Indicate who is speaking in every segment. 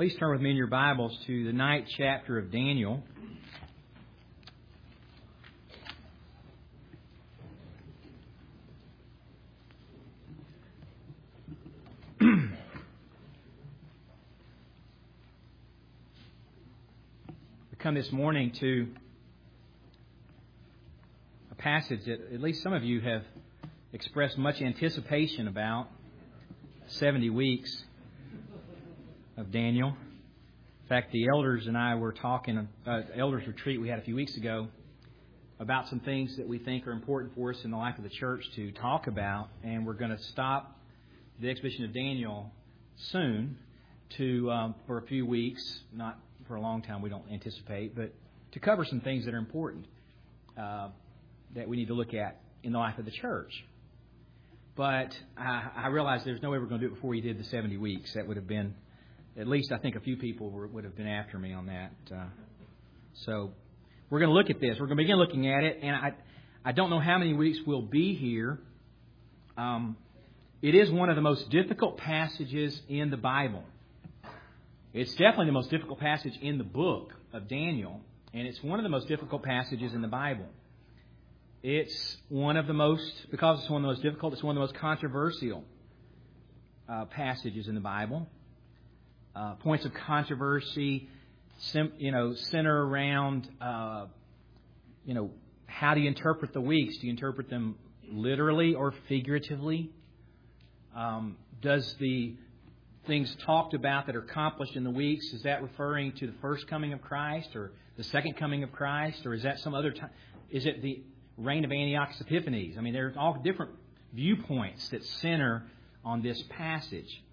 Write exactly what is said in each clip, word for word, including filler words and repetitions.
Speaker 1: Please turn with me in your Bibles to the ninth chapter of Daniel. We come this morning to a passage that at least some of you have expressed much anticipation about, seventy weeks of Daniel. In fact, the elders and I were talking, uh, elders retreat we had a few weeks ago, about some things that we think are important for us in the life of the church to talk about, and we're going to stop the exposition of Daniel soon to um, for a few weeks, not for a long time, we don't anticipate, but to cover some things that are important uh, that we need to look at in the life of the church. But I, I realize there's no way we're going to do it before we did the seventy weeks. That would have been, at least I think a few people were, would have been after me on that. Uh, so we're going to look at this. We're going to begin looking at it, and I I don't know how many weeks we'll be here. Um, it is one of the most difficult passages in the Bible. It's definitely the most difficult passage in the book of Daniel, and it's one of the most difficult passages in the Bible. It's one of the most, because it's one of the most difficult, it's one of the most controversial uh, passages in the Bible. Uh, points of controversy, sim, you know, center around, uh, you know, how do you interpret the weeks? Do you interpret them literally or figuratively? Um, does the things talked about that are accomplished in the weeks, is that referring to the first coming of Christ or the second coming of Christ, or is that some other time? Is it the reign of Antiochus Epiphanes? I mean, there's all different viewpoints that center on this passage.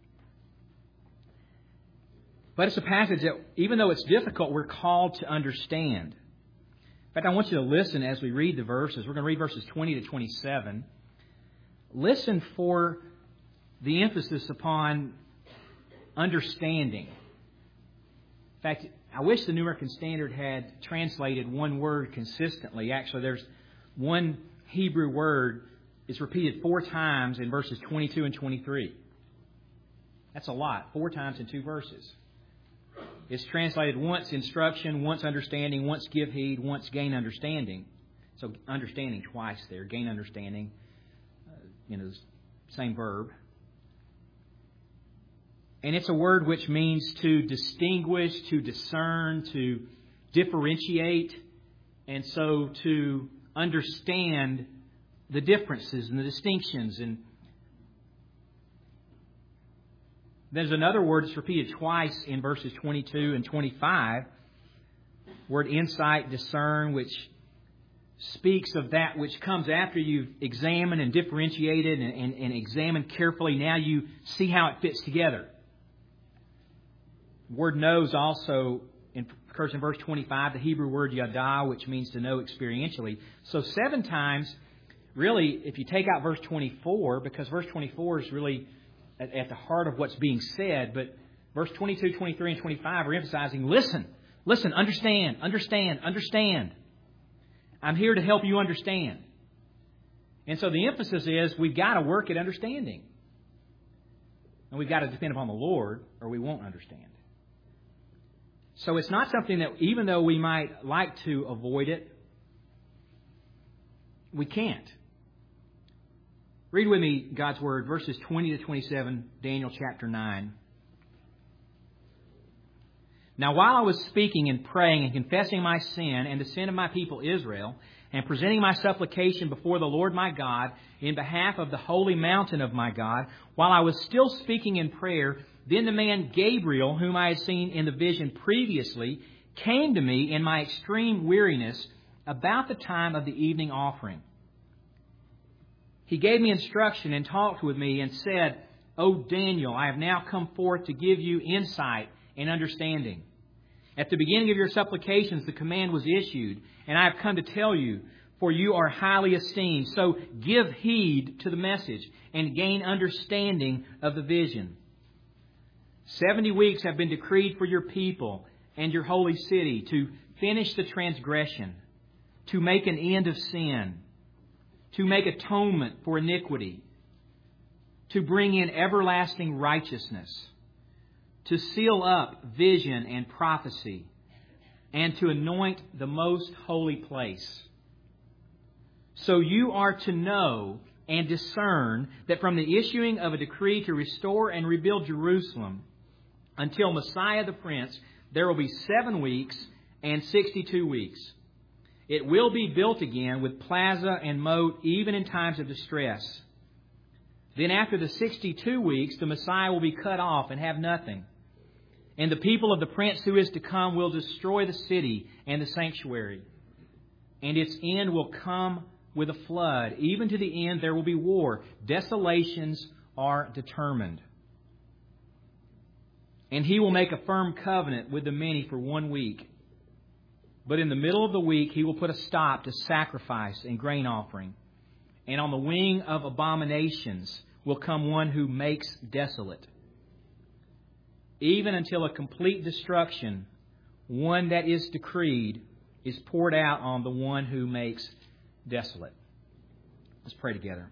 Speaker 1: But it's a passage that, even though it's difficult, we're called to understand. In fact, I want you to listen as we read the verses. We're going to read verses twenty to twenty-seven. Listen for the emphasis upon understanding. In fact, I wish the New American Standard had translated one word consistently. Actually, there's one Hebrew word is repeated four times in verses twenty-two and twenty-three. That's a lot. Four times in two verses. It's translated once instruction, once understanding, once give heed, once gain understanding. So understanding twice there. Gain understanding, uh, you know, same verb. And it's a word which means to distinguish, to discern, to differentiate, and so to understand the differences and the distinctions. And there's another word that's repeated twice in verses twenty-two and twenty-five. Word insight, discern, which speaks of that which comes after you've examined and differentiated and, and, and examined carefully. Now you see how it fits together. The word knows also occurs in verse twenty-five, the Hebrew word yada, which means to know experientially. So seven times, really, if you take out verse twenty-four, because verse twenty-four is really at, at the heart of what's being said, but verse twenty-two, twenty-three, and twenty-five are emphasizing, listen, listen, understand, understand, understand. I'm here to help you understand. And so the emphasis is we've got to work at understanding. And we've got to depend upon the Lord or we won't understand. So it's not something that, even though we might like to avoid it, we can't. Read with me God's Word, verses twenty to twenty-seven, Daniel chapter nine. Now while I was speaking and praying and confessing my sin and the sin of my people Israel, and presenting my supplication before the Lord my God in behalf of the holy mountain of my God, while I was still speaking in prayer, then the man Gabriel, whom I had seen in the vision previously, came to me in my extreme weariness about the time of the evening offering. He gave me instruction and talked with me and said, O Daniel, I have now come forth to give you insight and understanding. At the beginning of your supplications, the command was issued, and I have come to tell you, for you are highly esteemed. So give heed to the message and gain understanding of the vision. Seventy weeks have been decreed for your people and your holy city to finish the transgression, to make an end of sin, to make atonement for iniquity, to bring in everlasting righteousness, to seal up vision and prophecy, and to anoint the most holy place. So you are to know and discern that from the issuing of a decree to restore and rebuild Jerusalem until Messiah the Prince, there will be seven weeks and sixty-two weeks. It will be built again with plaza and moat, even in times of distress. Then after the sixty-two weeks, the Messiah will be cut off and have nothing. And the people of the Prince who is to come will destroy the city and the sanctuary. And its end will come with a flood. Even to the end there will be war. Desolations are determined. And he will make a firm covenant with the many for one week. But in the middle of the week he will put a stop to sacrifice and grain offering. And on the wing of abominations will come one who makes desolate. Even until a complete destruction, one that is decreed, is poured out on the one who makes desolate. Let's pray together.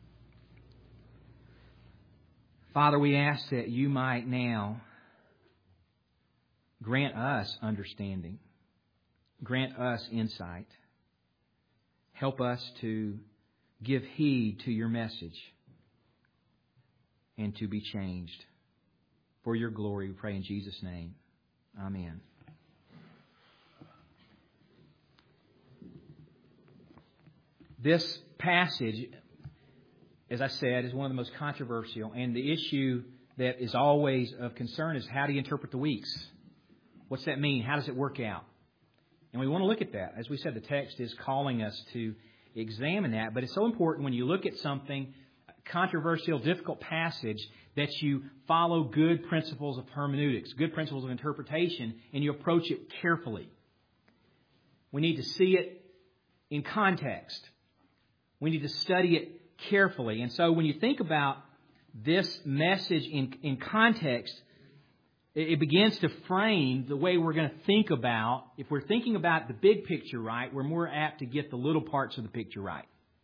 Speaker 1: Father, we ask that you might now grant us understanding, grant us insight, help us to give heed to your message and to be changed. For your glory, we pray in Jesus' name. Amen. This passage, as I said, is one of the most controversial. And the issue that is always of concern is how do you interpret the weeks? What's that mean? How does it work out? And we want to look at that. As we said, the text is calling us to examine that. But it's so important when you look at something, controversial, difficult passage, that you follow good principles of hermeneutics, good principles of interpretation, and you approach it carefully. We need to see it in context. We need to study it carefully. And so when you think about this message in, in context, it, it begins to frame the way we're going to think about. If we're thinking about the big picture right, we're more apt to get the little parts of the picture right.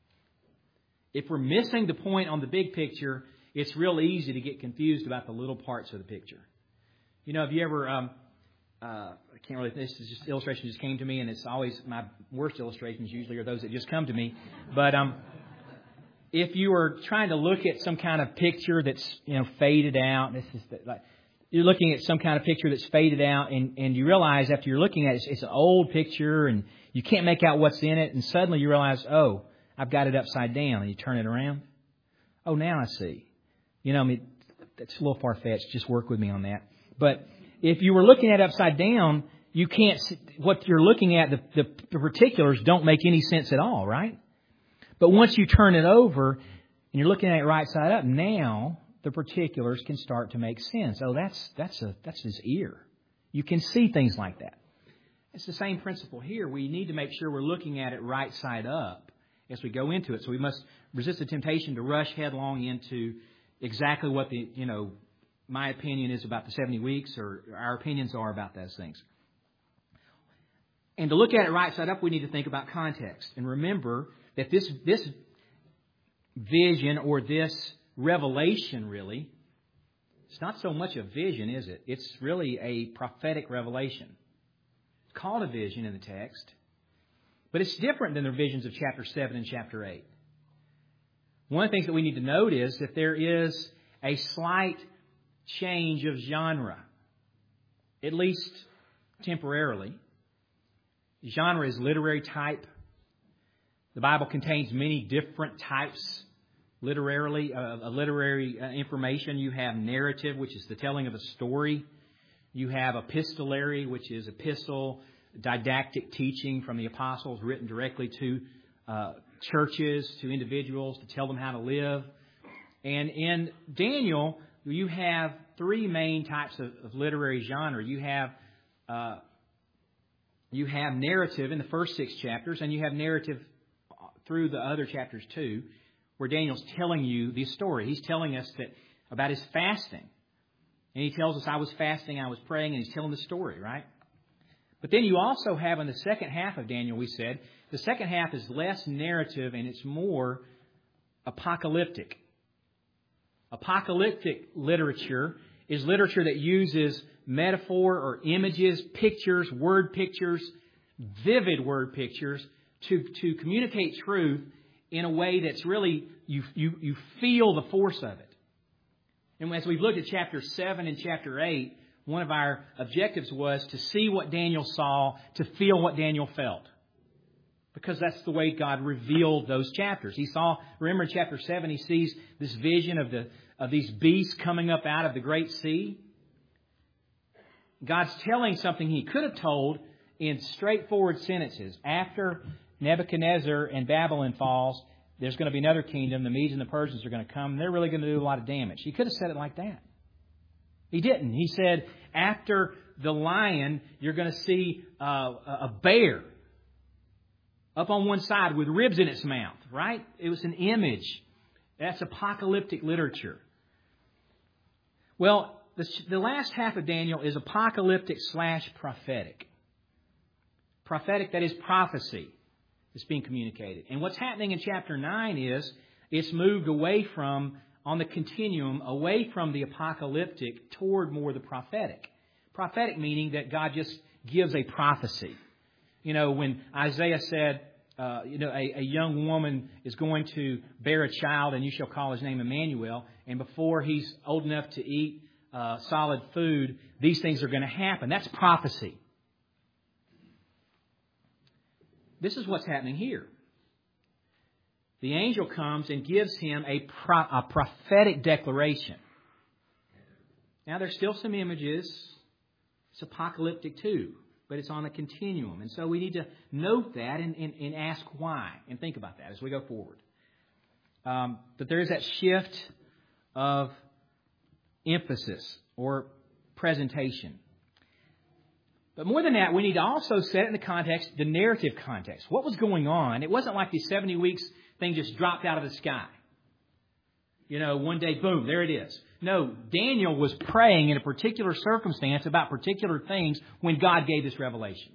Speaker 1: If we're missing the point on the big picture, it's real easy to get confused about the little parts of the picture. You know, have you ever, um, uh, I can't really, this is just illustration just came to me, and it's always, my worst illustrations usually are those that just come to me. But um, if you were trying to look at some kind of picture that's, you know, faded out, this is the, like, you're looking at some kind of picture that's faded out, and, and you realize after you're looking at it, it's, it's an old picture, and you can't make out what's in it, and suddenly you realize, oh, I've got it upside down, and you turn it around. Oh, now I see. You know, I mean, that's a little far-fetched. Just work with me on that. But if you were looking at it upside down, you can't see what you're looking at. The, the, the particulars don't make any sense at all, right? But once you turn it over and you're looking at it right side up, now the particulars can start to make sense. Oh, that's that's a that's his ear. You can see things like that. It's the same principle here. We need to make sure we're looking at it right side up as we go into it. So we must resist the temptation to rush headlong into exactly what the, you know, my opinion is about the seventy weeks, or our opinions are about those things. And to look at it right side up, we need to think about context. And remember that this this vision, or this revelation, really, it's not so much a vision, is it? It's really a prophetic revelation. It's called a vision in the text, but it's different than the visions of chapter seven and chapter eight. One of the things that we need to note is that there is a slight change of genre, at least temporarily. Genre is literary type. The Bible contains many different types literarily, uh, literary uh, information. You have narrative, which is the telling of a story. You have epistolary, which is epistle, didactic teaching from the apostles written directly to uh, churches, to individuals, to tell them how to live. And in Daniel, you have three main types of, of literary genre. You have uh, you have narrative in the first six chapters, and you have narrative through the other chapters too, where Daniel's telling you the story. He's telling us that about his fasting. And he tells us, I was fasting, I was praying, and he's telling the story, right? But then you also have in the second half of Daniel, we said, the second half is less narrative and it's more apocalyptic. Apocalyptic literature is literature that uses metaphor or images, pictures, word pictures, vivid word pictures to, to communicate truth in a way that's really, you, you, you feel the force of it. And as we've looked at chapter seven and chapter eight, one of our objectives was to see what Daniel saw, to feel what Daniel felt. Because that's the way God revealed those chapters. He saw, remember in chapter seven, he sees this vision of the of these beasts coming up out of the great sea. God's telling something he could have told in straightforward sentences. After Nebuchadnezzar and Babylon falls, there's going to be another kingdom. The Medes and the Persians are going to come. And they're really going to do a lot of damage. He could have said it like that. He didn't. He said, after the lion, you're going to see uh, a bear up on one side with ribs in its mouth, right? It was an image. That's apocalyptic literature. Well, the, the last half of Daniel is apocalyptic slash prophetic. Prophetic, that is prophecy, that's being communicated. And what's happening in chapter nine is it's moved away from, on the continuum, away from the apocalyptic toward more the prophetic. Prophetic meaning that God just gives a prophecy. You know, when Isaiah said, uh, you know, a, a young woman is going to bear a child and you shall call his name Emmanuel. And before he's old enough to eat uh, solid food, these things are going to happen. That's prophecy. This is what's happening here. The angel comes and gives him a, pro- a prophetic declaration. Now, there's still some images. It's apocalyptic too, but it's on a continuum. And so we need to note that and, and, and ask why and think about that as we go forward. Um, but there is that shift of emphasis or presentation. But more than that, we need to also set it in the context, the narrative context. What was going on? It wasn't like these seventy weeks thing just dropped out of the sky. You know, one day, boom, there it is. No, Daniel was praying in a particular circumstance about particular things when God gave this revelation.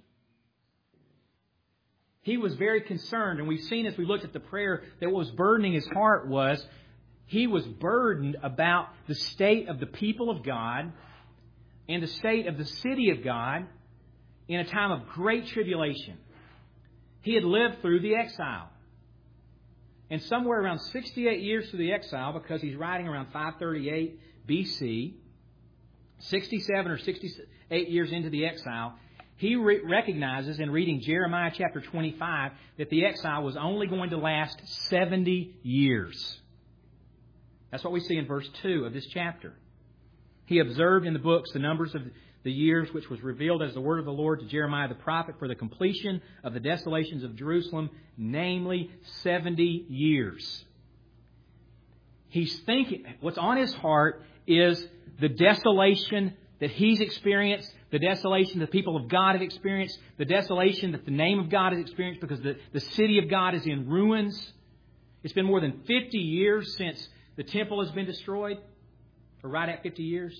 Speaker 1: He was very concerned, and we've seen as we looked at the prayer that what was burdening his heart was he was burdened about the state of the people of God and the state of the city of God in a time of great tribulation. He had lived through the exile. And somewhere around sixty-eight years through the exile, because he's writing around five thirty-eight B C, sixty-seven or sixty-eight years into the exile, he re- recognizes in reading Jeremiah chapter twenty-five that the exile was only going to last seventy years. That's what we see in verse two of this chapter. He observed in the books the numbers of the years which was revealed as the word of the Lord to Jeremiah the prophet for the completion of the desolations of Jerusalem, namely seventy years. He's thinking, what's on his heart is the desolation that he's experienced, the desolation the people of God have experienced, the desolation that the name of God has experienced because the, the city of God is in ruins. It's been more than fifty years since the temple has been destroyed, or right at fifty years.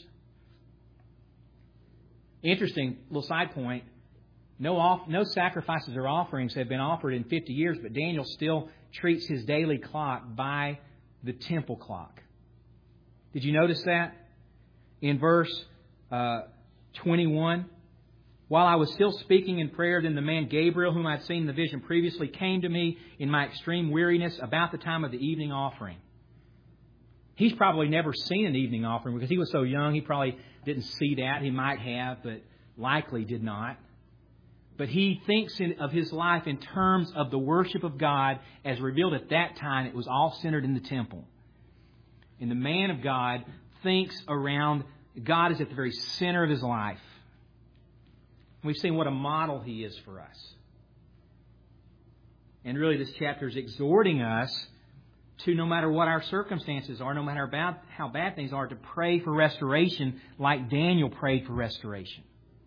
Speaker 1: Interesting little side point. No off, no sacrifices or offerings have been offered in fifty years, but Daniel still treats his daily clock by the temple clock. Did you notice that? In verse uh, twenty-one, while I was still speaking in prayer, then the man Gabriel, whom I had seen in the vision previously, came to me in my extreme weariness about the time of the evening offering. He's probably never seen an evening offering because he was so young. He probably didn't see that. He might have, but likely did not. But he thinks in, of his life in terms of the worship of God as revealed at that time. It was all centered in the temple. And the man of God thinks around God is at the very center of his life. We've seen what a model he is for us. And really this chapter is exhorting us to, no matter what our circumstances are, no matter about how bad things are, to pray for restoration like Daniel prayed for restoration.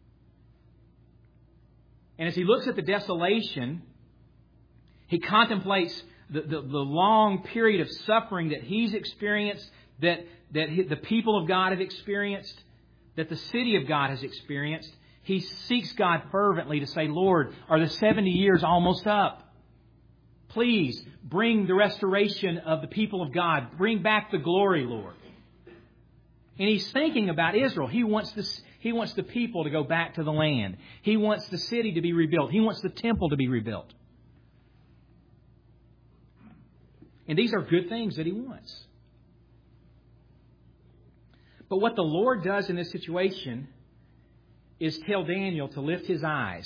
Speaker 1: And as he looks at the desolation, he contemplates the, the, the long period of suffering that he's experienced, that, that the people of God have experienced, that the city of God has experienced. He seeks God fervently to say, Lord, are the seventy years almost up? Please bring the restoration of the people of God. Bring back the glory, Lord. And He's thinking about Israel. He wants this, He wants the people to go back to the land. He wants the city to be rebuilt. He wants the temple to be rebuilt. And these are good things that He wants. But what the Lord does in this situation is tell Daniel to lift his eyes.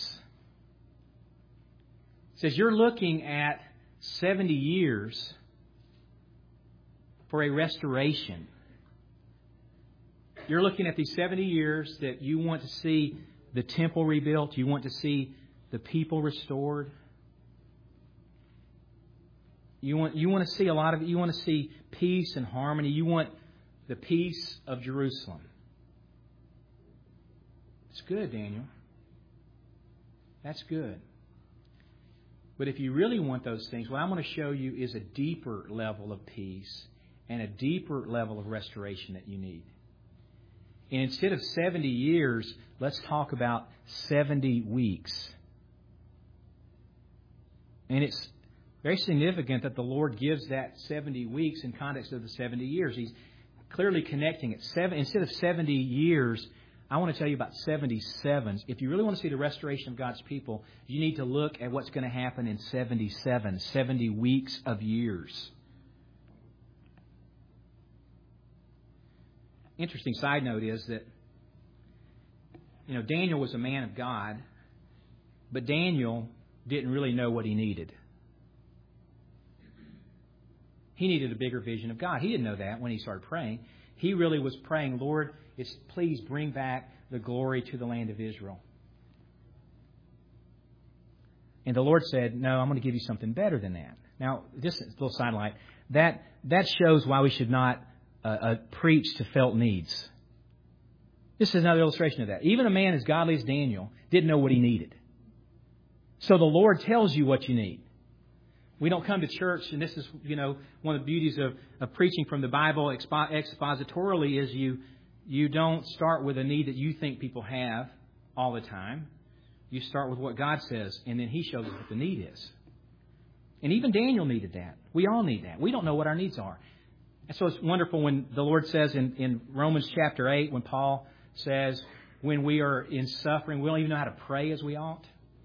Speaker 1: It says, you're looking at seventy years for a restoration. You're looking at these seventy years that you want to see the temple rebuilt. You want to see the people restored. You want, you want to see a lot of it. You want to see peace and harmony. You want the peace of Jerusalem. It's good, Daniel. That's good. But if you really want those things, what I'm going to show you is a deeper level of peace and a deeper level of restoration that you need. And instead of seventy years, let's talk about seventy weeks. And it's very significant that the Lord gives that seventy weeks in context of the seventy years. He's clearly connecting it. Seven, instead of seventy years, I want to tell you about seventy-sevens. If you really want to see the restoration of God's people, you need to look at what's going to happen in seventy-seven, seventy weeks of years. Interesting side note is that, you know, Daniel was a man of God, but Daniel didn't really know what he needed. He needed a bigger vision of God. He didn't know that when he started praying. He really was praying, Lord, it's, please bring back the glory to the land of Israel. And the Lord said, no, I'm going to give you something better than that. Now, just a little sidelight. That, that shows why we should not uh, uh, preach to felt needs. This is another illustration of that. Even a man as godly as Daniel didn't know what he needed. So the Lord tells you what you need. We don't come to church, and this is, you know, one of the beauties of, of preaching from the Bible expo- expositorily is you you don't start with a need that you think people have all the time. You start with what God says, and then He shows us what the need is. And even Daniel needed that. We all need that. We don't know what our needs are. And so it's wonderful when the Lord says in, in Romans chapter eight, when Paul says, when we are in suffering, we don't even know how to pray as we ought.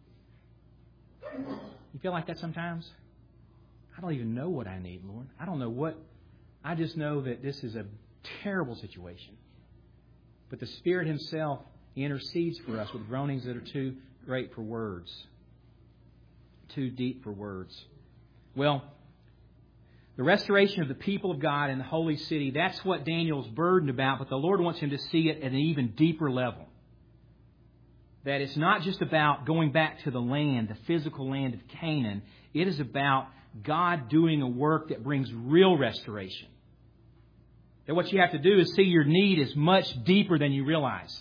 Speaker 1: You feel like that sometimes? I don't even know what I need, Lord. I don't know what. I just know that this is a terrible situation. But the Spirit Himself intercedes for us with groanings that are too great for words, too deep for words. Well, the restoration of the people of God in the holy city, that's what Daniel's burdened about, but the Lord wants him to see it at an even deeper level. That it's not just about going back to the land, the physical land of Canaan. It is about God doing a work that brings real restoration. That what you have to do is see your need is much deeper than you realized.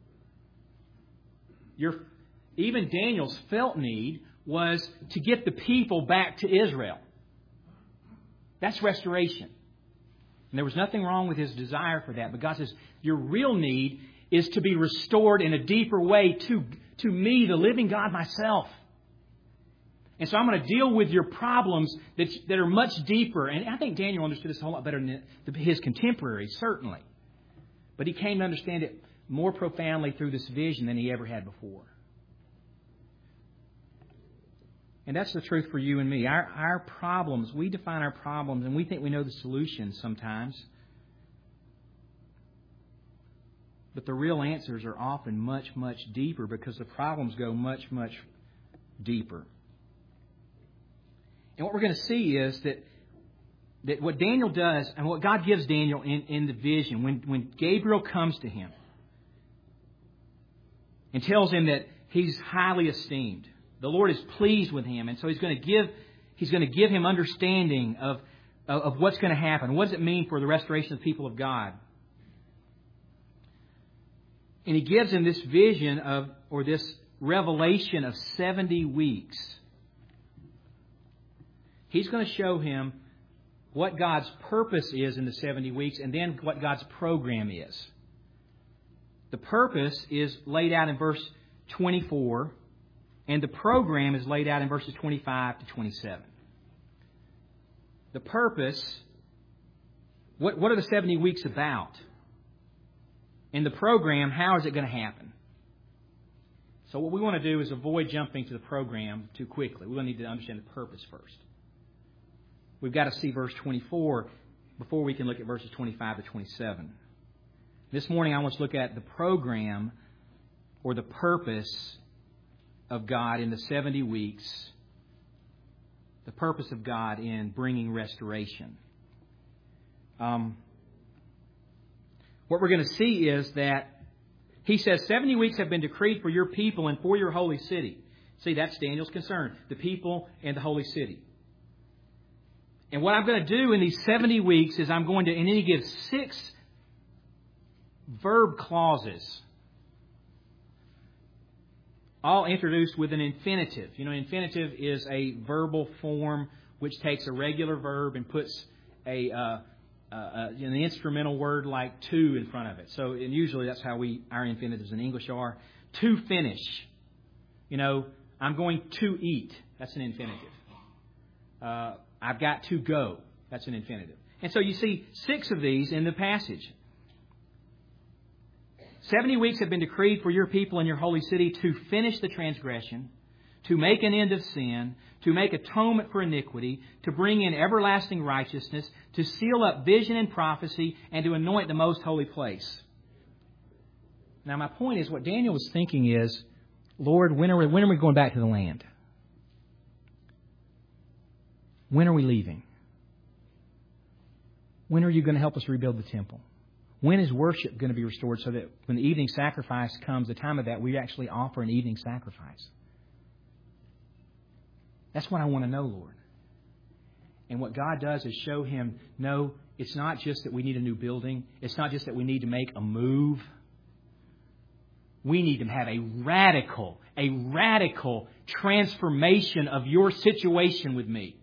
Speaker 1: Your, even Daniel's felt need was to get the people back to Israel. That's restoration. And there was nothing wrong with his desire for that. But God says, your real need is to be restored in a deeper way to, to me, the living God myself. And so I'm going to deal with your problems that, that are much deeper. And I think Daniel understood this a whole lot better than his contemporaries, certainly. But he came to understand it more profoundly through this vision than he ever had before. And that's the truth for you and me. Our, our problems, we define our problems and we think we know the solution sometimes. But the real answers are often much, much deeper because the problems go much, much deeper. And what we're going to see is that, that what Daniel does and what God gives Daniel in, in the vision, when, when Gabriel comes to him and tells him that he's highly esteemed, the Lord is pleased with him, and so he's going to give he's going to give him understanding of, of, of what's going to happen. What does it mean for the restoration of the people of God? And he gives him this vision of, or this revelation of seventy weeks. He's going to show him what God's purpose is in the seventy weeks and then what God's program is. The purpose is laid out in verse twenty-four, and the program is laid out in verses twenty-five to twenty-seven. The purpose, what, what are the seventy weeks about? In the program, how is it going to happen? So what we want to do is avoid jumping to the program too quickly. We're going to need to understand the purpose first. We've got to see verse twenty-four before we can look at verses twenty-five to twenty-seven. This morning I want to look at the program or the purpose of God in the seventy weeks, the purpose of God in bringing restoration. Um, what we're going to see is that He says, seventy weeks have been decreed for your people and for your holy city. See, that's Daniel's concern, the people and the holy city. And what I'm going to do in these seventy weeks is I'm going to, and then He gives six verb clauses, all introduced with an infinitive. You know, infinitive is a verbal form which takes a regular verb and puts a uh, uh, an instrumental word like to in front of it. So, and usually that's how we our infinitives in English are. To finish. You know, I'm going to eat. That's an infinitive. Uh, I've got to go. That's an infinitive. And so you see six of these in the passage. Seventy weeks have been decreed for your people and your holy city to finish the transgression, to make an end of sin, to make atonement for iniquity, to bring in everlasting righteousness, to seal up vision and prophecy, and to anoint the most holy place. Now my point is, what Daniel was thinking is, Lord, when are we, when are we going back to the land? When are we leaving? When are you going to help us rebuild the temple? When is worship going to be restored so that when the evening sacrifice comes, the time of that, we actually offer an evening sacrifice? That's what I want to know, Lord. And what God does is show him, no, it's not just that we need a new building. It's not just that we need to make a move. We need to have a radical, a radical transformation of your situation with me.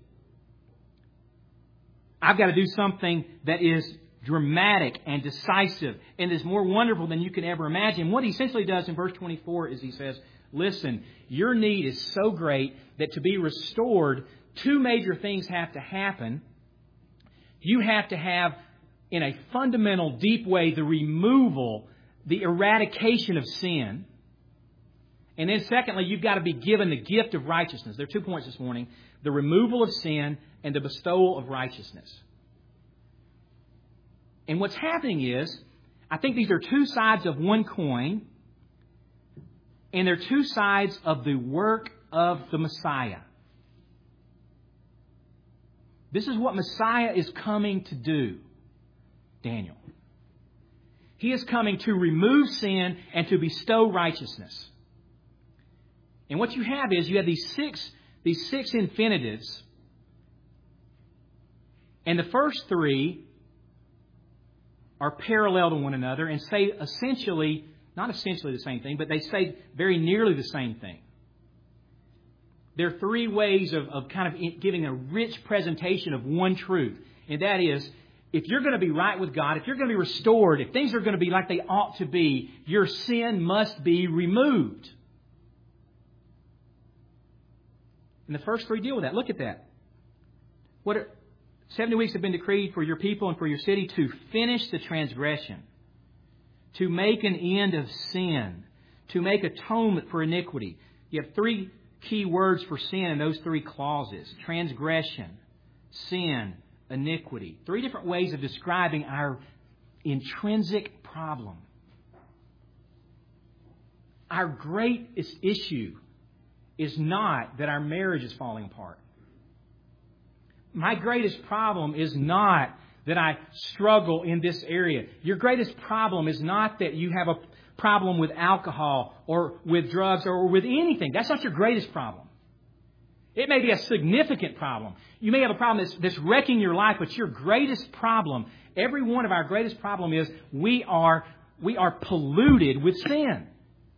Speaker 1: I've got to do something that is dramatic and decisive and is more wonderful than you can ever imagine. What he essentially does in verse twenty-four is he says, listen, your need is so great that to be restored, two major things have to happen. You have to have, in a fundamental, deep way, the removal, the eradication of sin. And then secondly, you've got to be given the gift of righteousness. There are two points this morning. The removal of sin and the bestowal of righteousness. And what's happening is, I think these are two sides of one coin. And they're two sides of the work of the Messiah. This is what Messiah is coming to do, Daniel. He is coming to remove sin and to bestow righteousness. And what you have is, you have these six, these six infinitives. And the first three are parallel to one another and say essentially, not essentially the same thing, but they say very nearly the same thing. There are three ways of, of kind of giving a rich presentation of one truth. And that is, if you're going to be right with God, if you're going to be restored, if things are going to be like they ought to be, your sin must be removed. And the first three deal with that. Look at that. What are, seventy weeks have been decreed for your people and for your city to finish the transgression, to make an end of sin, to make atonement for iniquity. You have three key words for sin in those three clauses. Transgression, sin, iniquity. Three different ways of describing our intrinsic problem. Our greatest issue is not that our marriage is falling apart. My greatest problem is not that I struggle in this area. Your greatest problem is not that you have a problem with alcohol or with drugs or with anything. That's not your greatest problem. It may be a significant problem. You may have a problem that's, that's wrecking your life, but your greatest problem, every one of our greatest problem is we are, we are polluted with sin.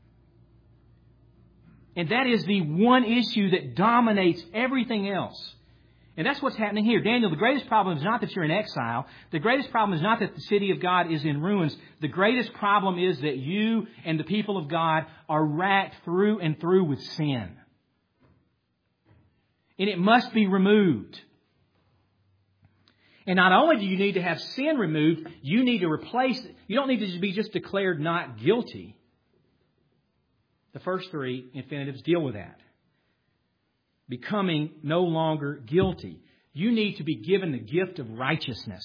Speaker 1: And that is the one issue that dominates everything else. And that's what's happening here. Daniel, the greatest problem is not that you're in exile. The greatest problem is not that the city of God is in ruins. The greatest problem is that you and the people of God are racked through and through with sin. And it must be removed. And not only do you need to have sin removed, you need to replace it. You don't need to be just declared not guilty. The first three infinitives deal with that. Becoming no longer guilty. You need to be given the gift of righteousness.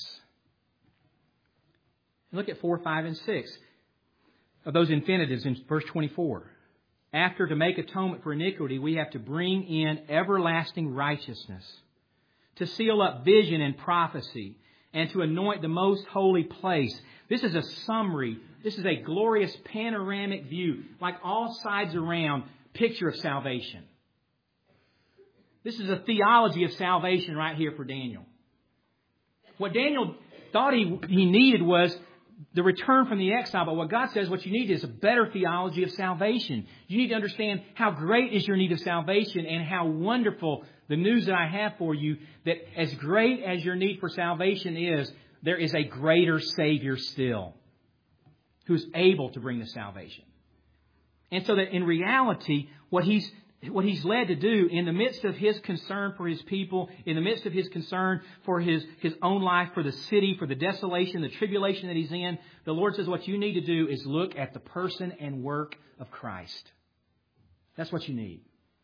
Speaker 1: Look at four, five, and six of those infinitives in verse twenty-four. After, to make atonement for iniquity, we have to bring in everlasting righteousness, to seal up vision and prophecy, and to anoint the most holy place. This is a summary. This is a glorious panoramic view, like all sides around, picture of salvation. This is a theology of salvation right here for Daniel. What Daniel thought he, he needed was the return from the exile. But what God says, what you need is a better theology of salvation. You need to understand how great is your need of salvation and how wonderful the news that I have for you, that as great as your need for salvation is, there is a greater Savior still who's able to bring the salvation. And so that in reality, what he's what he's led to do in the midst of his concern for his people, in the midst of his concern for his, his own life, for the city, for the desolation, the tribulation that he's in, the Lord says what you need to do is look at the person and work of Christ. That's what you need.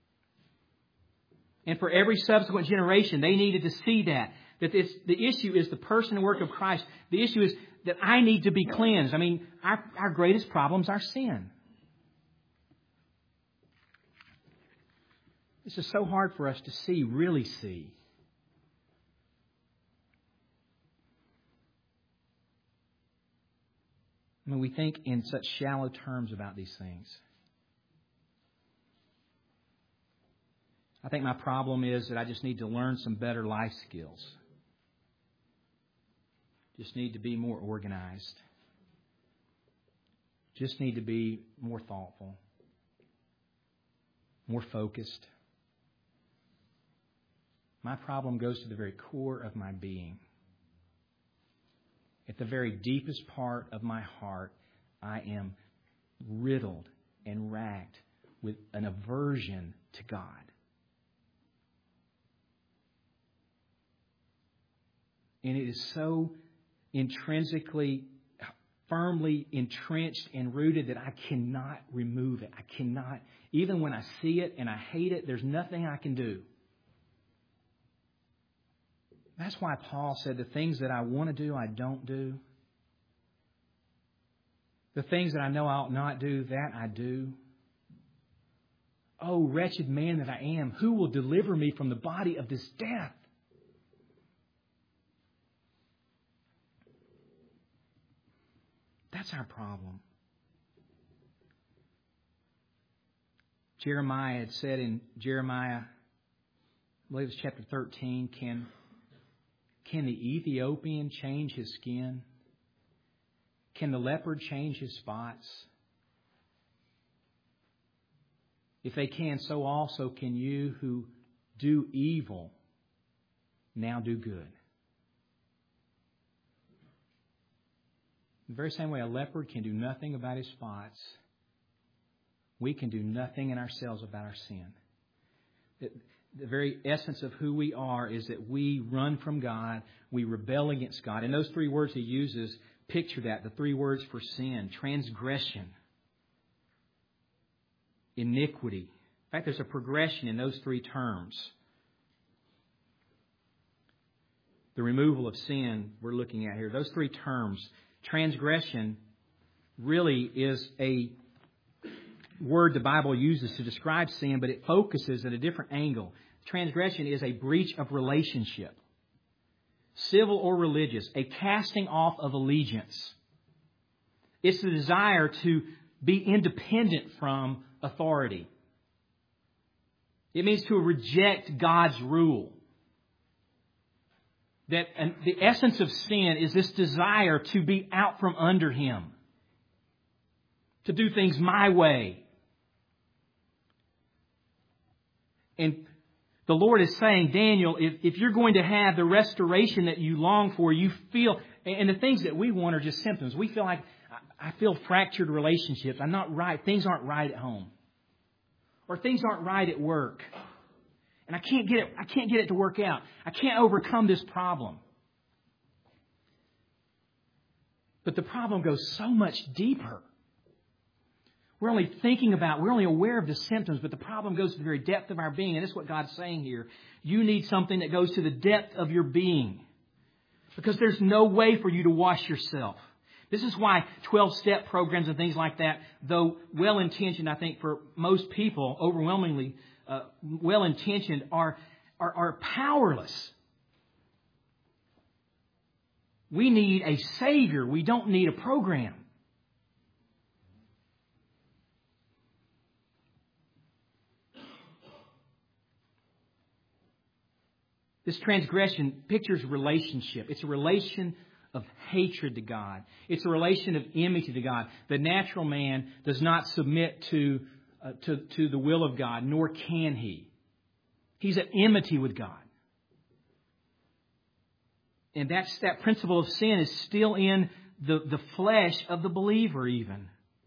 Speaker 1: And for every subsequent generation, they needed to see that. That it's, the issue is the person and work of Christ. The issue is that I need to be cleansed. I mean, our, our greatest problem is our sin. This is so hard for us to see, really see. I mean, we think in such shallow terms about these things. I think my problem is that I just need to learn some better life skills. Just need to be more organized. Just need to be more thoughtful. More focused. My problem goes to the very core of my being. At the very deepest part of my heart, I am riddled and racked with an aversion to God. And it is so intrinsically, firmly entrenched and rooted that I cannot remove it. I cannot. Even when I see it and I hate it, there's nothing I can do. That's why Paul said the things that I want to do, I don't do. The things that I know I ought not do, that I do. Oh, wretched man that I am, who will deliver me from the body of this death? That's our problem. Jeremiah had said in Jeremiah, I believe it's chapter thirteen, can, can the Ethiopian change his skin? Can the leopard change his spots? If they can, so also can you who do evil now do good. In the very same way a leopard can do nothing about his spots, we can do nothing in ourselves about our sin. The, the very essence of who we are is that we run from God, we rebel against God. And those three words he uses, picture that, the three words for sin: transgression, iniquity. In fact, there's a progression in those three terms. The removal of sin we're looking at here. Those three terms. Transgression really is a word the Bible uses to describe sin, but it focuses at a different angle. Transgression is a breach of relationship, civil or religious, a casting off of allegiance. It's the desire to be independent from authority. It means to reject God's rule. That and the essence of sin is this desire to be out from under Him. To do things my way. And the Lord is saying, Daniel, if, if you're going to have the restoration that you long for, you feel, and the things that we want are just symptoms. We feel like, I feel fractured relationships. I'm not right. Things aren't right at home. Or things aren't right at work. And I can't get it, I can't get it to work out. I can't overcome this problem. But the problem goes so much deeper. We're only thinking about, we're only aware of the symptoms, but the problem goes to the very depth of our being. And that's what God's saying here. You need something that goes to the depth of your being. Because there's no way for you to wash yourself. This is why twelve-step programs and things like that, though well-intentioned, I think, for most people, overwhelmingly uh, well-intentioned, are, are, are powerless. We need a Savior. We don't need a program. This transgression pictures relationship. It's a relation of hatred to God. It's a relation of enmity to God. The natural man does not submit to, uh, to, to the will of God, nor can he. He's at enmity with God. And that's, that principle of sin is still in the, the flesh of the believer even.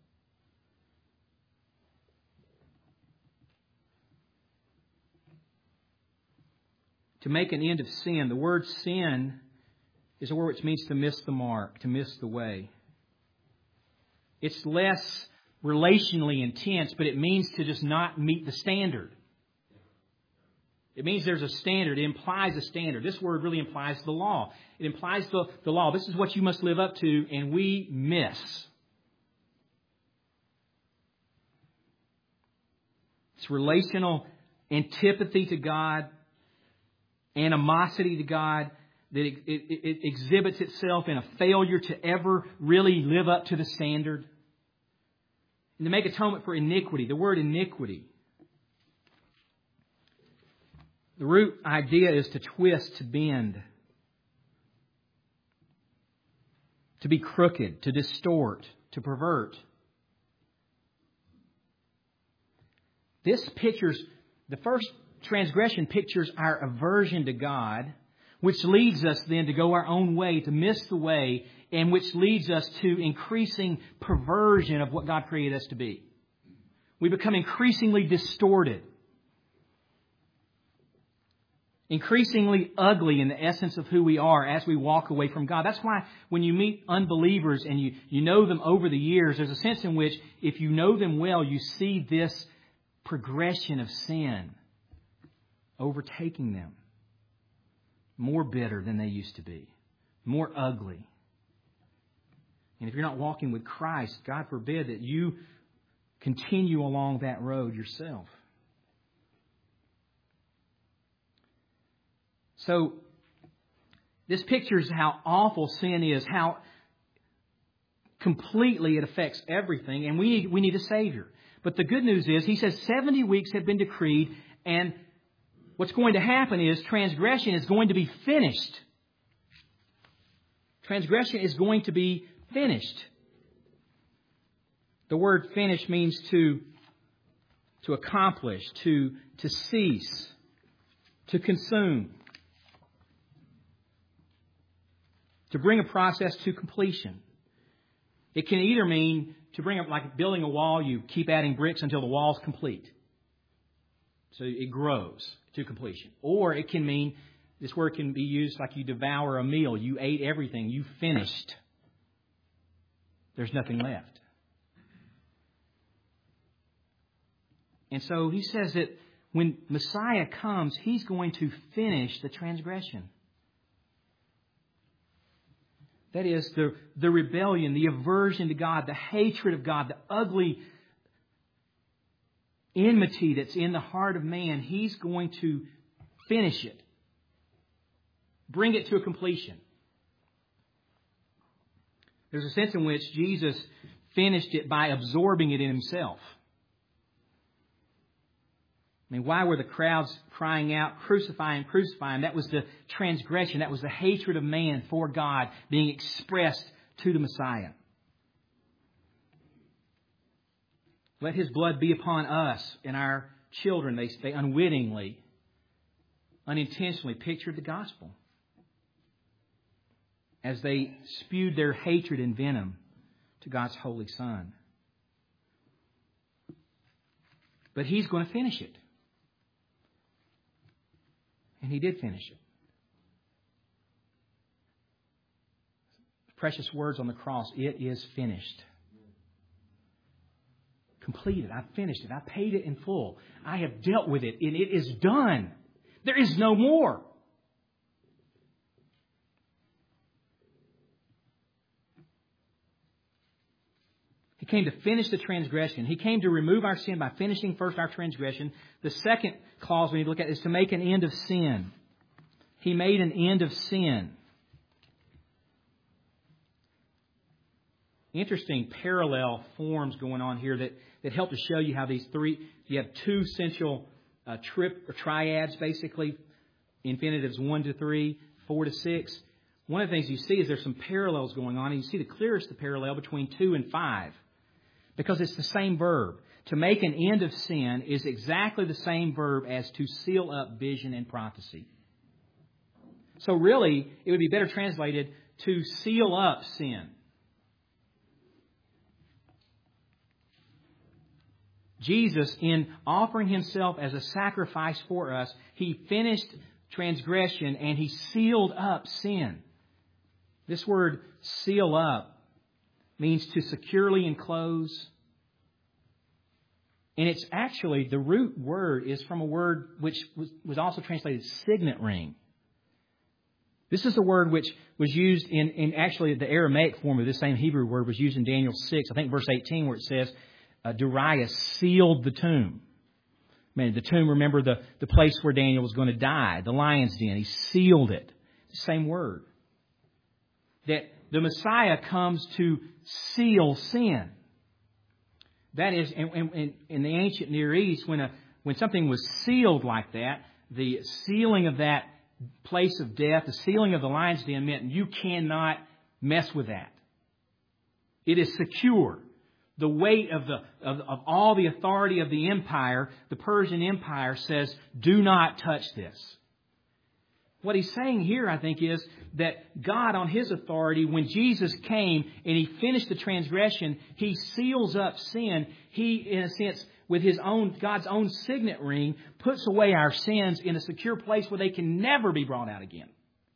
Speaker 1: To make an end of sin. The word sin is a word which means to miss the mark, to miss the way. It's less relationally intense, but it means to just not meet the standard. It means there's a standard. It implies a standard. This word really implies the law. It implies the, the law. This is what you must live up to, and we miss. It's relational antipathy to God, animosity to God, that it, it, it exhibits itself in a failure to ever really live up to the standard. And to make atonement for iniquity, the word iniquity. The root idea is to twist, to bend, to be crooked, to distort, to pervert. This pictures, the first transgression pictures our aversion to God, which leads us then to go our own way, to miss the way, and which leads us to increasing perversion of what God created us to be. We become increasingly distorted, increasingly ugly in the essence of who we are as we walk away from God. That's why when you meet unbelievers and you, you know them over the years, there's a sense in which if you know them well, you see this progression of sin overtaking them. More bitter than they used to be. More ugly. And if you're not walking with Christ, God forbid that you continue along that road yourself. So, this pictures how awful sin is, how completely it affects everything, and we need, we need a Savior. But the good news is, He says seventy weeks have been decreed, and what's going to happen is transgression is going to be finished. Transgression is going to be finished. The word finish means to, to accomplish, to, to cease, to consume, to bring a process to completion. It can either mean to bring up, like building a wall, you keep adding bricks until the wall's complete. So it grows to completion. Or it can mean, this word can be used like you devour a meal. You ate everything. You finished. There's nothing left. And so he says that when Messiah comes, He's going to finish the transgression. That is, the, the rebellion, the aversion to God, the hatred of God, the ugly enmity that's in the heart of man. He's going to finish it. Bring it to a completion. There's a sense in which Jesus finished it by absorbing it in Himself. I mean, why were the crowds crying out, crucify Him, crucify Him? That was the transgression. That was the hatred of man for God being expressed to the Messiah. Let His blood be upon us and our children. They, they unwittingly, unintentionally pictured the gospel as they spewed their hatred and venom to God's holy Son. But He's going to finish it. And He did finish it. precious words on the cross, "It is finished." Completed. I finished it. I paid it in full. I have dealt with it, and it is done. There is no more. He came to finish the transgression. He came to remove our sin by finishing first our transgression. The second clause we need to look at is to make an end of sin. He made an end of sin. Interesting parallel forms going on here that, that help to show you how these three, you have two essential uh, trip or triads basically, infinitives one to three, four to six. One of the things you see is there's some parallels going on, and you see the clearest the parallel between two and five. Because it's the same verb. To make an end of sin is exactly the same verb as to seal up vision and prophecy. So really, it would be better translated to seal up sin. Jesus, in offering Himself as a sacrifice for us, He finished transgression and He sealed up sin. This word seal up means to securely enclose. And it's actually, the root word is from a word which was, was also translated signet ring. This is the word which was used in, in actually the Aramaic form of this same Hebrew word was used in Daniel six, I think verse eighteen, where it says, uh, Darius sealed the tomb. I mean, the tomb, remember, the, the place where Daniel was going to die, the lion's den. He sealed it. The same word. That the Messiah comes to seal sin. That is, in, in, in the ancient Near East, when a when something was sealed like that, the sealing of that place of death, the sealing of the lion's den meant you cannot mess with that. It is secure. The weight of the of, of all the authority of the empire, the Persian Empire, says, do not touch this. What he's saying here, I think, is that God, on His authority, when Jesus came and He finished the transgression, He seals up sin. He, in a sense, with His own, God's own signet ring, puts away our sins in a secure place where they can never be brought out again.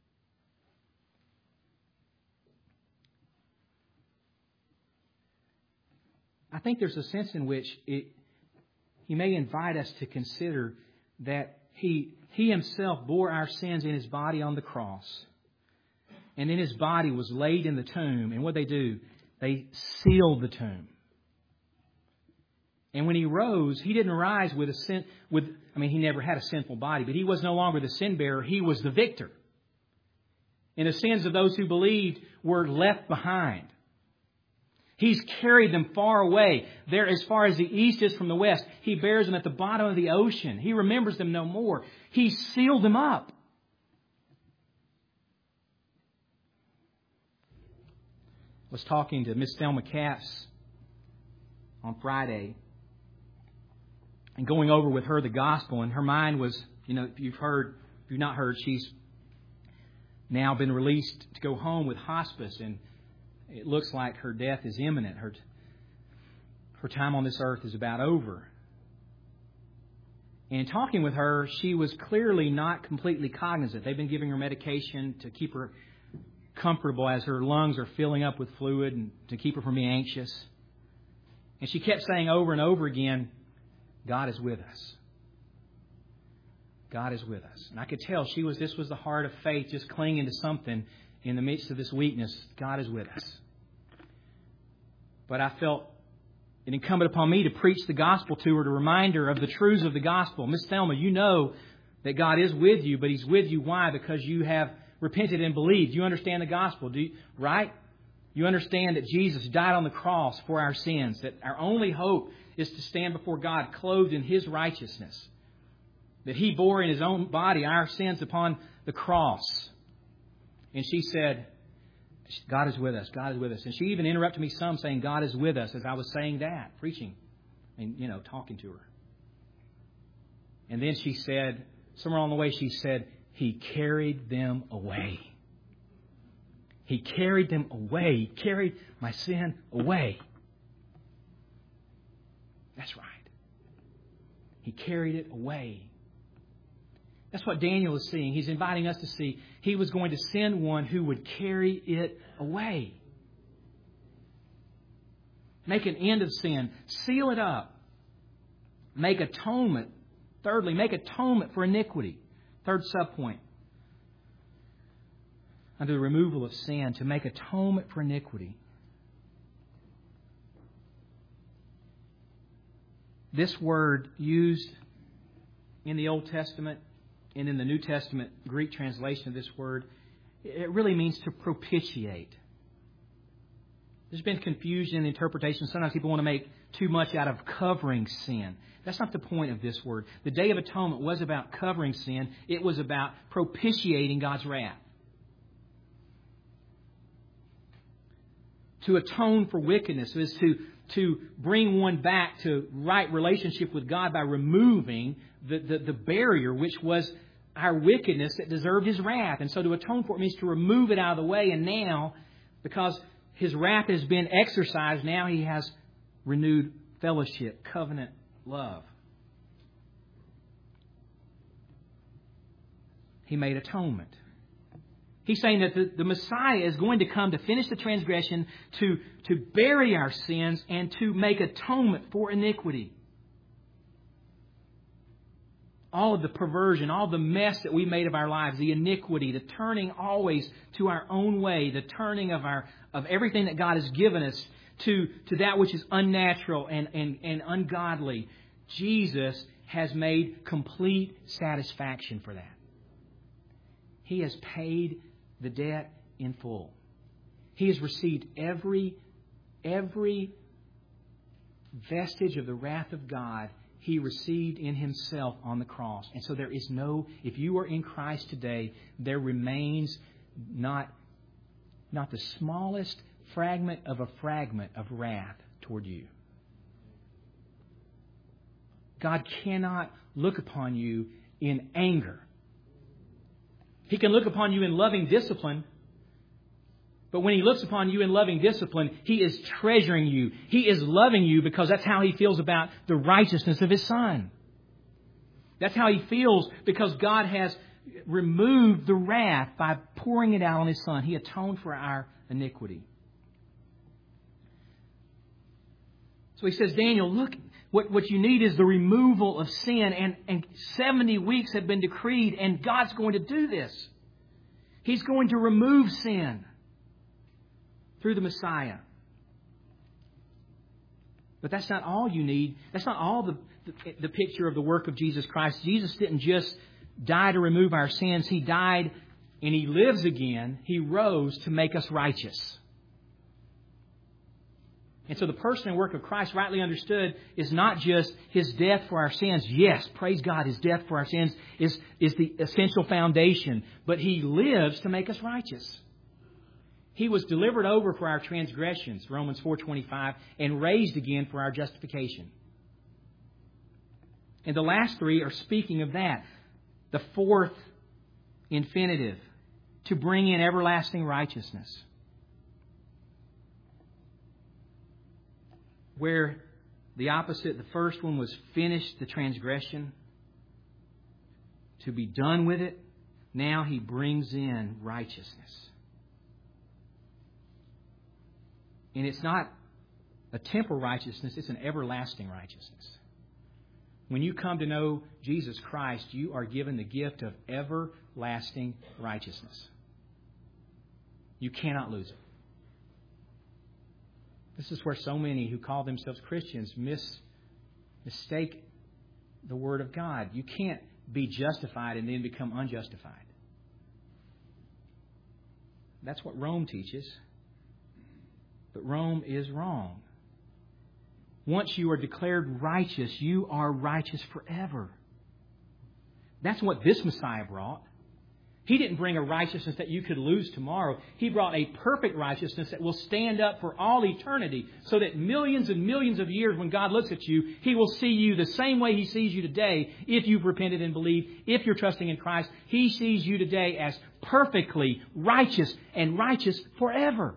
Speaker 1: I think there's a sense in which it, He may invite us to consider that He He Himself bore our sins in His body on the cross. And then His body was laid in the tomb. And what they do? They sealed the tomb. And when He rose, He didn't rise with a sin, with, I mean, He never had a sinful body, but He was no longer the sin bearer. He was the victor. And the sins of those who believed were left behind. He's carried them far away. There, as far as the east is from the west, He bears them at the bottom of the ocean. He remembers them no more. He sealed them up. I was talking to Miss Thelma Capps on Friday and going over with her the gospel, and her mind was, you know, if you've heard, if you've not heard, she's now been released to go home with hospice, and it looks like her death is imminent. Her, her time on this earth is about over. And in talking with her, she was clearly not completely cognizant. They've been giving her medication to keep her comfortable as her lungs are filling up with fluid and to keep her from being anxious. And she kept saying over and over again, God is with us. God is with us. And I could tell she was. This was the heart of faith, just clinging to something in the midst of this weakness. God is with us. But I felt it incumbent upon me to preach the gospel to her, to remind her of the truths of the gospel. Miss Thelma, you know that God is with you, but He's with you. Why? Because you have repented and believed. You understand the gospel, do you? Right? You understand that Jesus died on the cross for our sins, that our only hope is to stand before God clothed in His righteousness, that He bore in His own body our sins upon the cross. And she said, God is with us, God is with us. And she even interrupted me some saying, God is with us, as I was saying that, preaching and, you know, talking to her. And then she said, somewhere along the way, she said, He carried them away. He carried them away. He carried my sin away. That's right. He carried it away. That's what Daniel is seeing. He's inviting us to see. He was going to send one who would carry it away. Make an end of sin. Seal it up. Make atonement. Thirdly, make atonement for iniquity. Third subpoint. Under the removal of sin, to make atonement for iniquity. This word used in the Old Testament and in the New Testament Greek translation of this word, it really means to propitiate. There's been confusion in interpretation. Sometimes people want to make too much out of covering sin. That's not the point of this word. The Day of Atonement was about covering sin. It was about propitiating God's wrath. To atone for wickedness is to, to bring one back to right relationship with God by removing the, the, the barrier which was our wickedness that deserved His wrath. And so to atone for it means to remove it out of the way. And now, because His wrath has been exercised, now He has renewed fellowship, covenant love. He made atonement. He's saying that the, the Messiah is going to come to finish the transgression, to, to bury our sins, and to make atonement for iniquity. All of the perversion, all the mess that we made of our lives, the iniquity, the turning always to our own way, the turning of our of everything that God has given us to, to that which is unnatural and, and, and ungodly. Jesus has made complete satisfaction for that. He has paid the debt in full. He has received every, every vestige of the wrath of God He received in Himself on the cross. And so there is no, if you are in Christ today, there remains not, not the smallest fragment of a fragment of wrath toward you. God cannot look upon you in anger. He can look upon you in loving discipline. But when He looks upon you in loving discipline, He is treasuring you. He is loving you because that's how He feels about the righteousness of His Son. That's how He feels because God has removed the wrath by pouring it out on His Son. He atoned for our iniquity. So He says, Daniel, look, what, what you need is the removal of sin. And, and seventy weeks have been decreed, and God's going to do this. He's going to remove sin through the Messiah. But that's not all you need. That's not all the, the, the picture of the work of Jesus Christ. Jesus didn't just die to remove our sins. He died and He lives again. He rose to make us righteous. And so the person and work of Christ, rightly understood, is not just His death for our sins. Yes, praise God, His death for our sins is, is the essential foundation. But He lives to make us righteous. He was delivered over for our transgressions, Romans four twenty-five, and raised again for our justification. And the last three are speaking of that. The fourth infinitive, to bring in everlasting righteousness. Where the opposite, the first one was finished the transgression, to be done with it, now He brings in righteousness. And it's not a temporal righteousness, it's an everlasting righteousness. When you come to know Jesus Christ, you are given the gift of everlasting righteousness. You cannot lose it. This is where so many who call themselves Christians mis, mistake the Word of God. You can't be justified and then become unjustified. That's what Rome teaches. But Rome is wrong. Once you are declared righteous, you are righteous forever. That's what this Messiah brought. He didn't bring a righteousness that you could lose tomorrow. He brought a perfect righteousness that will stand up for all eternity, so that millions and millions of years when God looks at you, He will see you the same way He sees you today if you've repented and believed, if you're trusting in Christ. He sees you today as perfectly righteous and righteous forever.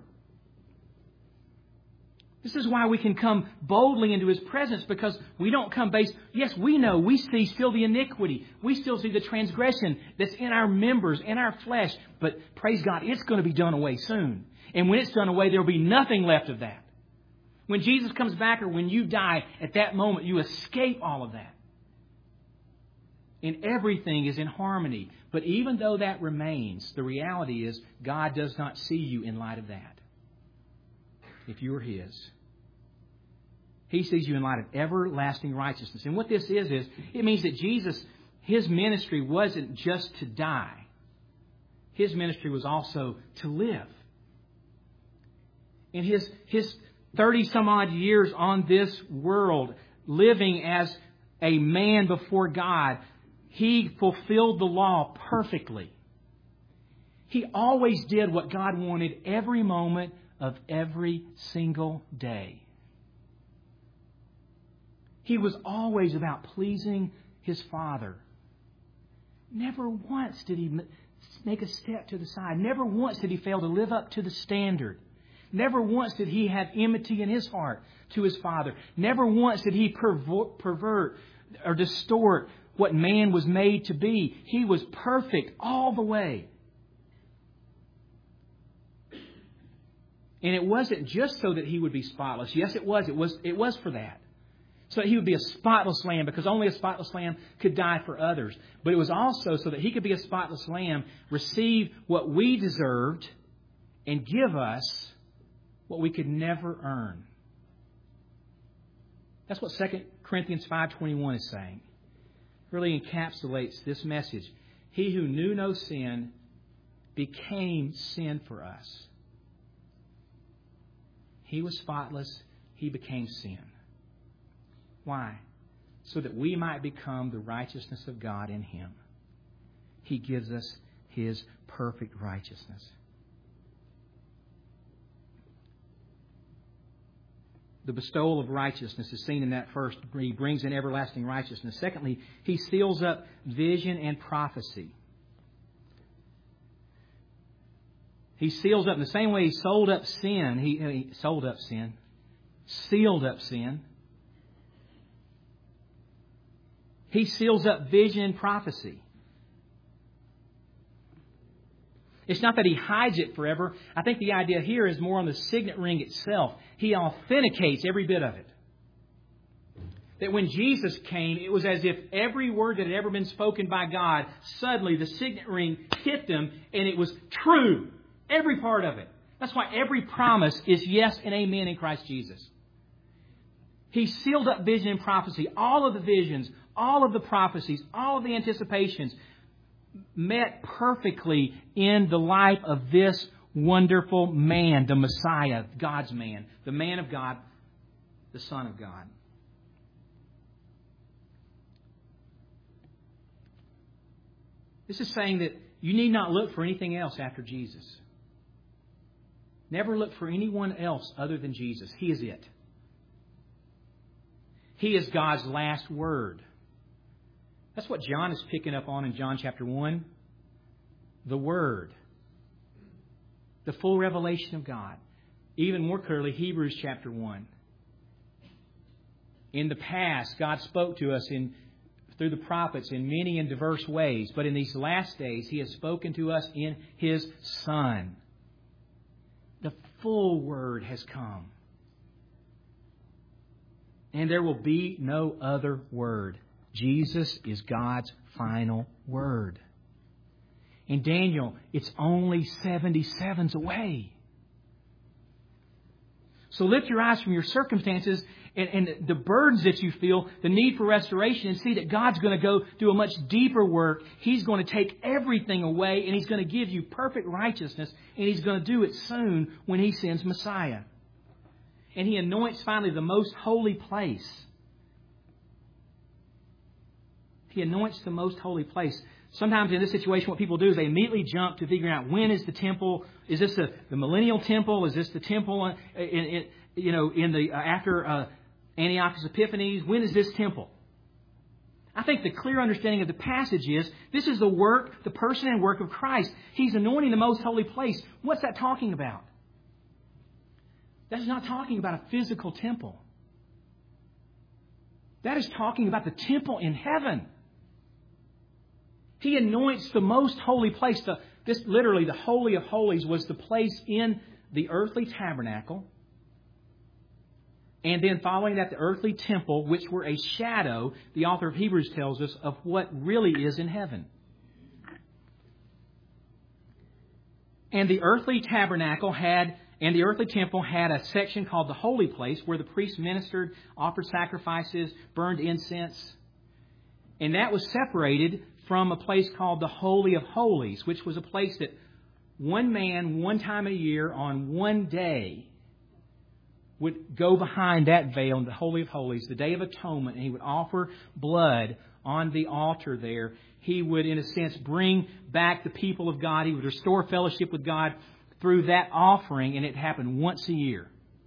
Speaker 1: This is why we can come boldly into His presence, because we don't come based... Yes, we know, we see still the iniquity. We still see the transgression that's in our members, in our flesh. But praise God, it's going to be done away soon. And when it's done away, there will be nothing left of that. When Jesus comes back or when you die, at that moment you escape all of that. And everything is in harmony. But even though that remains, the reality is God does not see you in light of that. If you are His. He sees you in light of everlasting righteousness. And what this is, is it means that Jesus, His ministry wasn't just to die. His ministry was also to live. In His, His thirty-some-odd years on this world, living as a man before God, He fulfilled the law perfectly. He always did what God wanted every moment of every single day. He was always about pleasing His Father. Never once did He make a step to the side. Never once did He fail to live up to the standard. Never once did He have enmity in His heart to His Father. Never once did He pervert or distort what man was made to be. He was perfect all the way. And it wasn't just so that He would be spotless. Yes, it was. It was, it was for that. So that He would be a spotless lamb, because only a spotless lamb could die for others. But it was also so that He could be a spotless lamb, receive what we deserved, and give us what we could never earn. That's what Second Corinthians five twenty-one is saying. It really encapsulates this message. He who knew no sin became sin for us. He was spotless. He became sin. Why? So that we might become the righteousness of God in Him. He gives us His perfect righteousness. The bestowal of righteousness is seen in that first. He brings in everlasting righteousness. Secondly, He seals up vision and prophecy. He seals up in the same way He sold up sin. He, he sold up sin. Sealed up sin. He seals up vision and prophecy. It's not that He hides it forever. I think the idea here is more on the signet ring itself. He authenticates every bit of it. That when Jesus came, it was as if every word that had ever been spoken by God, suddenly the signet ring hit them and it was true. Every part of it. That's why every promise is yes and amen in Christ Jesus. He sealed up vision and prophecy. All of the visions, all of the prophecies, all of the anticipations met perfectly in the life of this wonderful man, the Messiah, God's man, the man of God, the Son of God. This is saying that you need not look for anything else after Jesus. Never look for anyone else other than Jesus. He is it. He is God's last word. That's what John is picking up on in John chapter one. The Word. The full revelation of God. Even more clearly, Hebrews chapter one. In the past, God spoke to us in through the prophets in many and diverse ways. But in these last days, He has spoken to us in His Son. The full Word has come. And there will be no other Word. Jesus is God's final Word. In Daniel, it's only seventy-sevens away. So lift your eyes from your circumstances and, and the burdens that you feel, the need for restoration, and see that God's going to go do a much deeper work. He's going to take everything away, and He's going to give you perfect righteousness, and He's going to do it soon when He sends Messiah. And He anoints finally the most holy place. He anoints the most holy place. Sometimes in this situation, what people do is they immediately jump to figuring out when is the temple. Is this the, the millennial temple? Is this the temple in, in you know in the uh, after uh, Antiochus Epiphanes? When is this temple? I think the clear understanding of the passage is this is the work, the person and work of Christ. He's anointing the most holy place. What's that talking about? That is not talking about a physical temple. That is talking about the temple in heaven. He anoints the most holy place. The, this literally, the Holy of Holies was the place in the earthly tabernacle And then following that, the earthly temple, which were a shadow, the author of Hebrews tells us, of what really is in heaven. And the earthly tabernacle had, and the earthly temple had a section called the holy place, where the priests ministered, offered sacrifices, burned incense. And that was separated from a place called the Holy of Holies, which was a place that one man, one time a year, on one day, would go behind that veil in the Holy of Holies, the Day of Atonement, and he would offer blood on the altar there. He would, in a sense, bring back the people of God. He would restore fellowship with God through that offering, and it happened once a year.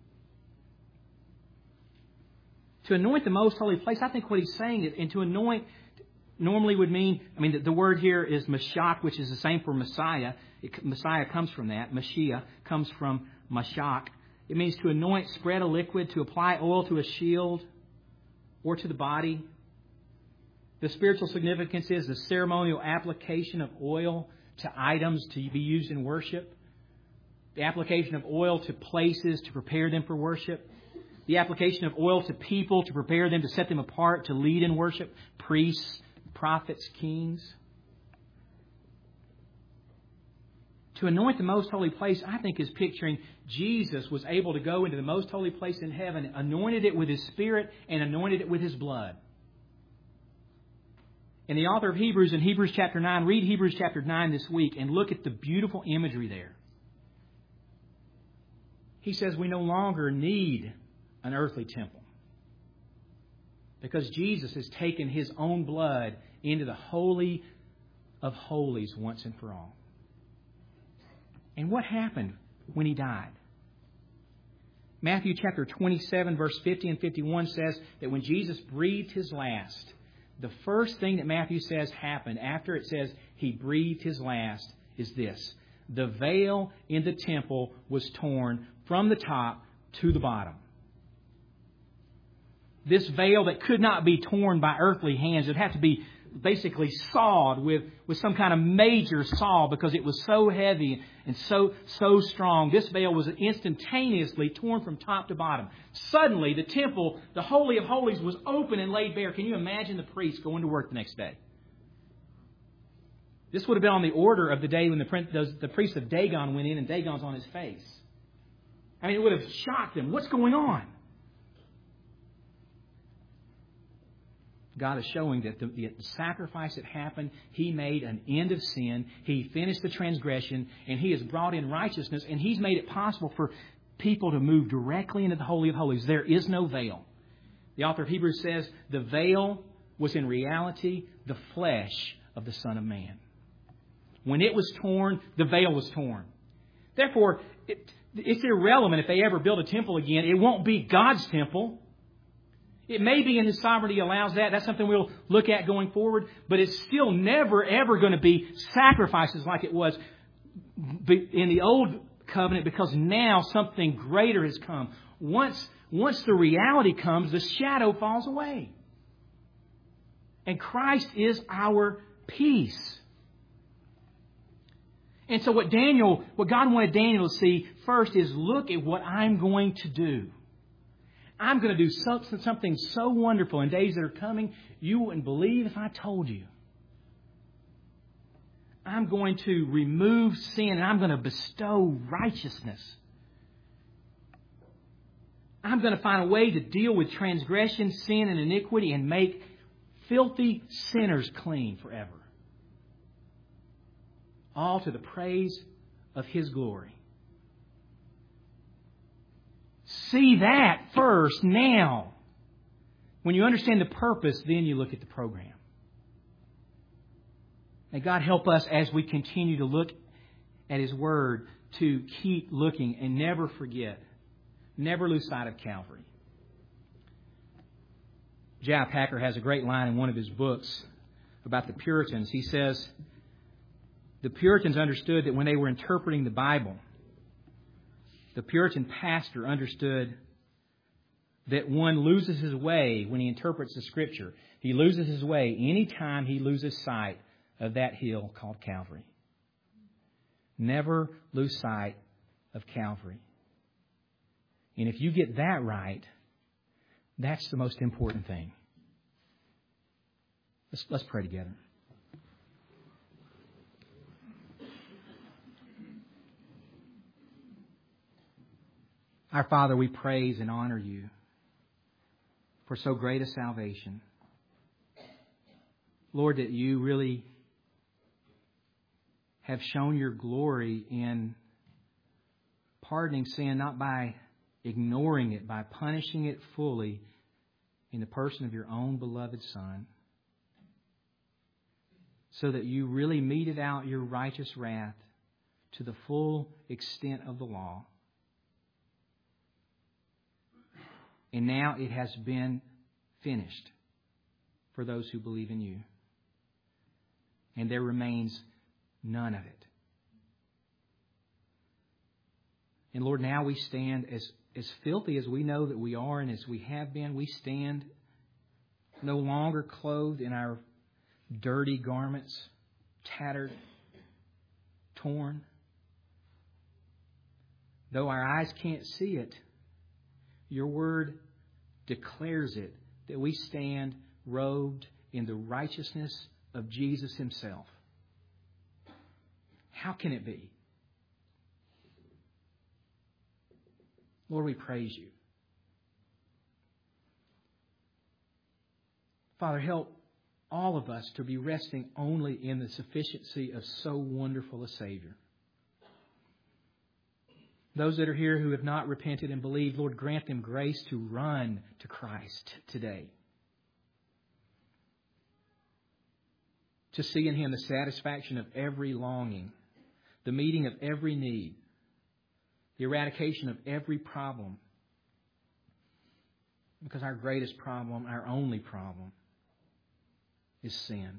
Speaker 1: To anoint the most holy place, I think what he's saying is, and to anoint normally would mean, I mean, the, the word here is Mashach, which is the same for Messiah. It, Messiah comes from that. Mashiach comes from Mashach. It means to anoint, spread a liquid, to apply oil to a shield or to the body. The spiritual significance is the ceremonial application of oil to items to be used in worship. The application of oil to places to prepare them for worship. The application of oil to people to prepare them, to set them apart, to lead in worship. Priests, prophets, kings. To anoint the most holy place, I think, is picturing Jesus was able to go into the most holy place in heaven, anointed it with His Spirit, and anointed it with His blood. And the author of Hebrews, in Hebrews chapter nine, read Hebrews chapter nine this week and look at the beautiful imagery there. He says we no longer need an earthly temple, because Jesus has taken His own blood into the Holy of Holies once and for all. And what happened when He died? Matthew chapter twenty-seven, verse fifty and fifty-one says that when Jesus breathed His last, the first thing that Matthew says happened after it says He breathed His last is this: the veil in the temple was torn from the top to the bottom. This veil that could not be torn by earthly hands, it had to be basically sawed with, with some kind of major saw, because it was so heavy and so so strong. This veil was instantaneously torn from top to bottom. Suddenly, the temple, the Holy of Holies, was open and laid bare. Can you imagine the priest going to work the next day? This would have been on the order of the day when the, the priest of Dagon went in and Dagon's on his face. I mean, it would have shocked them. What's going on? God is showing that the, the sacrifice that happened, He made an end of sin. He finished the transgression, and He has brought in righteousness, and He's made it possible for people to move directly into the Holy of Holies. There is no veil. The author of Hebrews says the veil was in reality the flesh of the Son of Man. When it was torn, the veil was torn. Therefore, it, it's irrelevant if they ever build a temple again. It won't be God's temple. It may be in His sovereignty allows that. That's something we'll look at going forward. But it's still never, ever going to be sacrifices like it was in the old covenant, because now something greater has come. Once, once the reality comes, the shadow falls away. And Christ is our peace. And so what Daniel, what God wanted Daniel to see first is, look at what I'm going to do. I'm going to do something so wonderful in days that are coming, you wouldn't believe if I told you. I'm going to remove sin, and I'm going to bestow righteousness. I'm going to find a way to deal with transgression, sin, and iniquity, and make filthy sinners clean forever. All to the praise of His glory. See that first now. When you understand the purpose, then you look at the program. May God help us as we continue to look at His Word to keep looking and never forget, never lose sight of Calvary. J I Packer has a great line in one of his books about the Puritans. He says, the Puritans understood that when they were interpreting the Bible, the Puritan pastor understood that one loses his way when he interprets the Scripture. He loses his way any time he loses sight of that hill called Calvary. Never lose sight of Calvary. And if you get that right, That's the most important thing. Let's, let's pray together. Our Father, we praise and honor you for so great a salvation. Lord, that you really have shown your glory in pardoning sin, not by ignoring it, by punishing it fully in the person of your own beloved Son, so that you really meted out your righteous wrath to the full extent of the law. And now it has been finished for those who believe in you. And there remains none of it. And Lord, now we stand as, as filthy as we know that we are and as we have been. We stand no longer clothed in our dirty garments, tattered, torn. Though our eyes can't see it, your word declares it, that we stand robed in the righteousness of Jesus himself. How can it be? Lord, we praise you. Father, help all of us to be resting only in the sufficiency of so wonderful a Savior. Those that are here who have not repented and believed, Lord, grant them grace to run to Christ today. To see in Him the satisfaction of every longing, the meeting of every need, the eradication of every problem. Because our greatest problem, our only problem, is sin.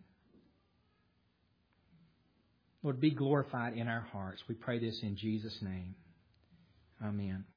Speaker 1: Lord, be glorified in our hearts. We pray this in Jesus' name. Amen.